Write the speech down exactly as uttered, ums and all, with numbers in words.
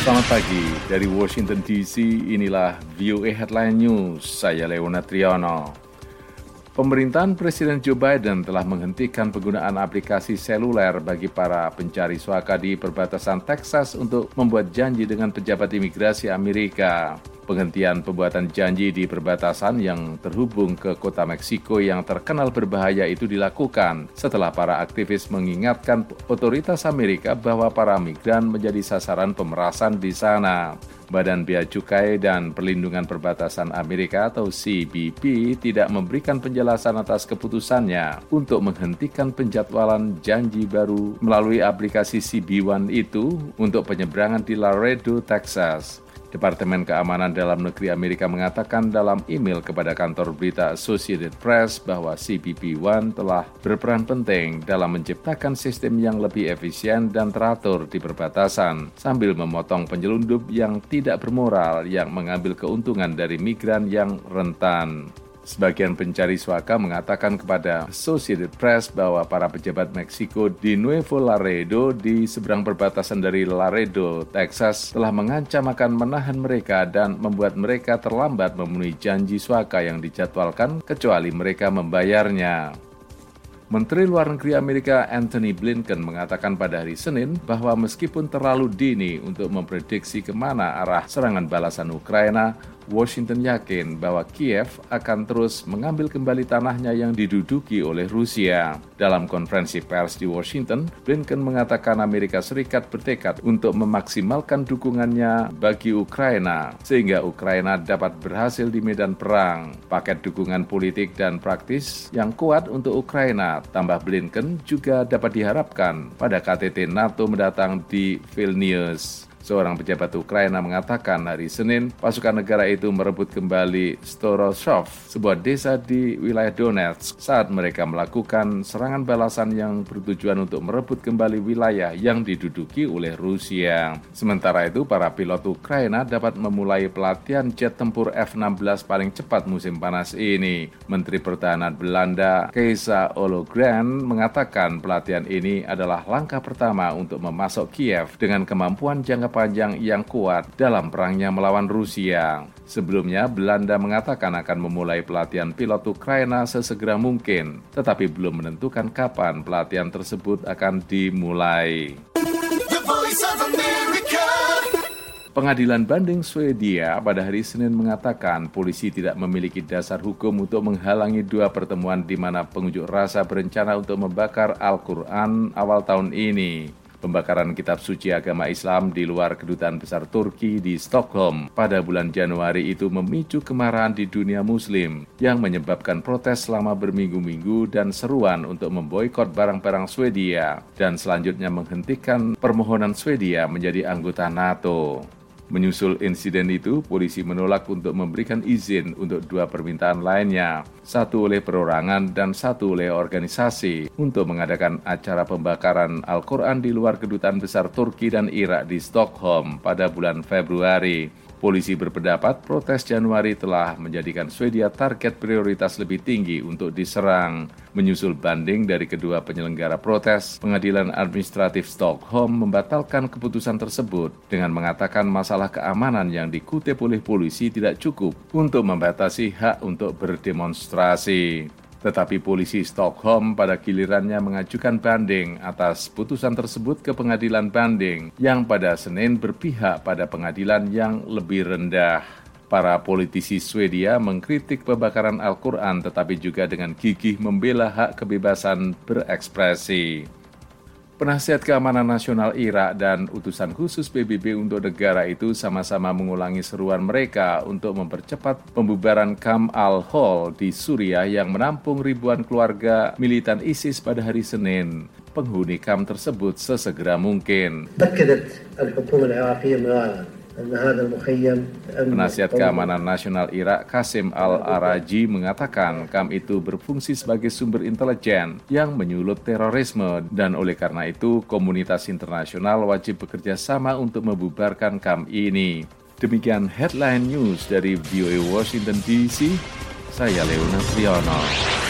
Selamat pagi dari Washington D C, inilah V O A Headline News, saya Leonard Triono. Pemerintahan Presiden Joe Biden telah menghentikan penggunaan aplikasi seluler bagi para pencari suaka di perbatasan Texas untuk membuat janji dengan pejabat imigrasi Amerika. Penghentian pembuatan janji di perbatasan yang terhubung ke kota Meksiko yang terkenal berbahaya itu dilakukan setelah para aktivis mengingatkan otoritas Amerika bahwa para migran menjadi sasaran pemerasan di sana. Badan Bea Cukai dan Perlindungan Perbatasan Amerika atau C B P tidak memberikan penjelasan atas keputusannya untuk menghentikan penjadwalan janji baru melalui aplikasi C B One itu untuk penyeberangan di Laredo, Texas. Departemen Keamanan Dalam Negeri Amerika mengatakan dalam email kepada kantor berita Associated Press bahwa C B P One telah berperan penting dalam menciptakan sistem yang lebih efisien dan teratur di perbatasan, sambil memotong penyelundup yang tidak bermoral yang mengambil keuntungan dari migran yang rentan. Sebagian pencari suaka mengatakan kepada Associated Press bahwa para pejabat Meksiko di Nuevo Laredo di seberang perbatasan dari Laredo, Texas telah mengancam akan menahan mereka dan membuat mereka terlambat memenuhi janji suaka yang dijadwalkan kecuali mereka membayarnya. Menteri Luar Negeri Amerika Antony Blinken mengatakan pada hari Senin bahwa meskipun terlalu dini untuk memprediksi kemana arah serangan balasan Ukraina, Washington yakin bahwa Kiev akan terus mengambil kembali tanahnya yang diduduki oleh Rusia. Dalam konferensi pers di Washington, Blinken mengatakan Amerika Serikat bertekad untuk memaksimalkan dukungannya bagi Ukraina, sehingga Ukraina dapat berhasil di medan perang. Paket dukungan politik dan praktis yang kuat untuk Ukraina, tambah Blinken, juga dapat diharapkan pada K T T NATO mendatang di Vilnius. Seorang pejabat Ukraina mengatakan hari Senin, pasukan negara itu merebut kembali Storozhov, sebuah desa di wilayah Donetsk, saat mereka melakukan serangan balasan yang bertujuan untuk merebut kembali wilayah yang diduduki oleh Rusia. Sementara itu, para pilot Ukraina dapat memulai pelatihan jet tempur F enam belas paling cepat musim panas ini. Menteri Pertahanan Belanda, Kees Ollongren, mengatakan pelatihan ini adalah langkah pertama untuk memasok Kiev dengan kemampuan jangka panjang yang kuat dalam perangnya melawan Rusia. Sebelumnya, Belanda mengatakan akan memulai pelatihan pilot Ukraina sesegera mungkin, tetapi belum menentukan kapan pelatihan tersebut akan dimulai. Pengadilan Banding Swedia pada hari Senin mengatakan polisi tidak memiliki dasar hukum untuk menghalangi dua pertemuan di mana pengunjuk rasa berencana untuk membakar Al-Quran awal tahun ini. Pembakaran kitab suci agama Islam di luar kedutaan besar Turki di Stockholm pada bulan Januari itu memicu kemarahan di dunia muslim yang menyebabkan protes selama berminggu-minggu dan seruan untuk memboikot barang-barang Swedia dan selanjutnya menghentikan permohonan Swedia menjadi anggota NATO. Menyusul insiden itu, polisi menolak untuk memberikan izin untuk dua permintaan lainnya, satu oleh perorangan dan satu oleh organisasi, untuk mengadakan acara pembakaran Al-Quran di luar kedutaan besar Turki dan Irak di Stockholm pada bulan Februari. Polisi berpendapat protes Januari telah menjadikan Swedia target prioritas lebih tinggi untuk diserang. Menyusul banding dari kedua penyelenggara protes, Pengadilan Administratif Stockholm membatalkan keputusan tersebut dengan mengatakan masalah keamanan yang dikutip oleh polisi tidak cukup untuk membatasi hak untuk berdemonstrasi. Tetapi polisi Stockholm pada gilirannya mengajukan banding atas putusan tersebut ke pengadilan banding yang pada Senin berpihak pada pengadilan yang lebih rendah. Para politisi Swedia mengkritik pembakaran Al-Quran tetapi juga dengan gigih membela hak kebebasan berekspresi. Penasihat Keamanan Nasional Irak dan utusan khusus P B B untuk negara itu sama-sama mengulangi seruan mereka untuk mempercepat pembubaran Camp Al-Hol di Suriah yang menampung ribuan keluarga militan ISIS pada hari Senin. Penghuni kamp tersebut sesegera mungkin. Penasihat Keamanan Nasional Irak Qasim Al-Araji mengatakan kamp itu berfungsi sebagai sumber intelijen yang menyulut terorisme dan oleh karena itu komunitas internasional wajib bekerja sama untuk membubarkan kamp ini. Demikian headline news dari V O A Washington D C, saya Leonard Triono.